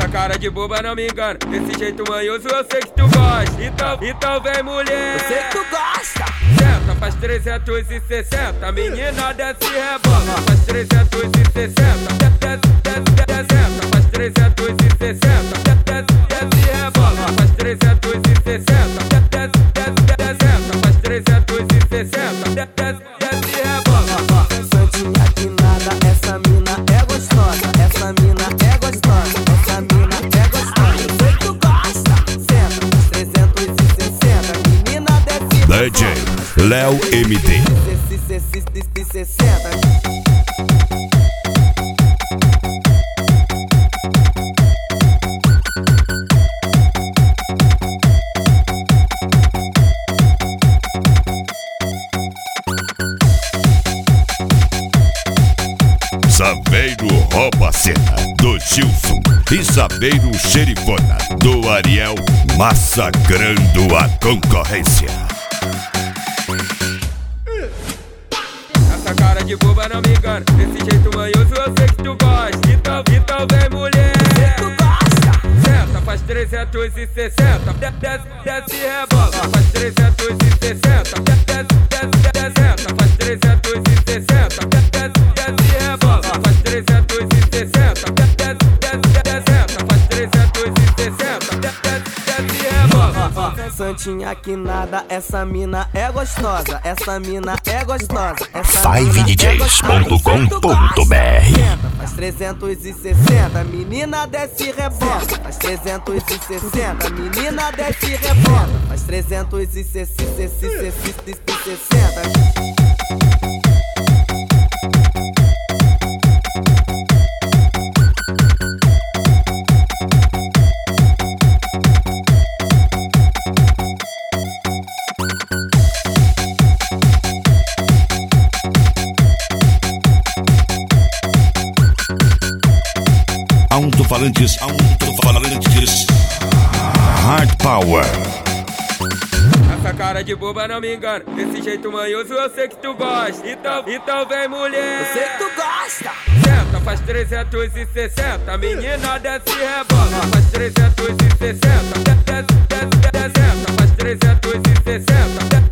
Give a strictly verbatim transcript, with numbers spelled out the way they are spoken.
cara de boba não me engana, desse jeito manhoso eu sei que tu gosta. Então, então vem mulher, Eu sei que tu gosta. senta, faz trezentos e sessenta, menina desce e rebola. Faz trezentos e sessenta, desce, desce, desce, senta. Faz trezentos e sessenta, desce, desce e rebola. Faz trezentos e sessenta, desce, desce, desce, senta. Faz trezentos e sessenta, desce, desce e rebola. Santinha que nada, essa mina é gostosa. Essa mina é gostosa. Essa mina é gostosa. Eu sei que tu gosta. Senta, faz trezentos e sessenta, menina desce. D J Léo M D. sessenta. Saveiro rouba a cena do Gilson e Saveiro xerifona do Ariel, massacrando a concorrência. Essa cara de boba não me engana, desse jeito manhoso eu sei que tu gosta. Então, então vem mulher, Eu sei que tu gosta. senta, faz trezentos e sessenta, desce, desce e rebola. Faz trezentos e sessenta, desce, desce, desce, senta. Faz trezentos e sessenta, desce, desce e rebola. Faz trezentos e sessenta, desce, desce, desce, senta. Faz trezentos e sessenta, desce, desce e rebola. Santinha que nada, essa mina é gostosa. Essa mina é gostosa. Essa five d js ponto com ponto b r. Faz trezentos e sessenta, menina desce e rebola. Faz trezentos e sessenta, menina desce e rebola. Faz trezentos e sessenta. Alto-falantes, alto-falantes, Hard Power. Essa cara de boba não me engana, desse jeito manhoso eu sei que tu gosta. Então, então vem mulher, Eu sei que tu gosta. senta, faz trezentos e sessenta, menina desce e rebola. Faz trezentos e sessenta, desce, desce, desce, senta. Faz trezentos e sessenta,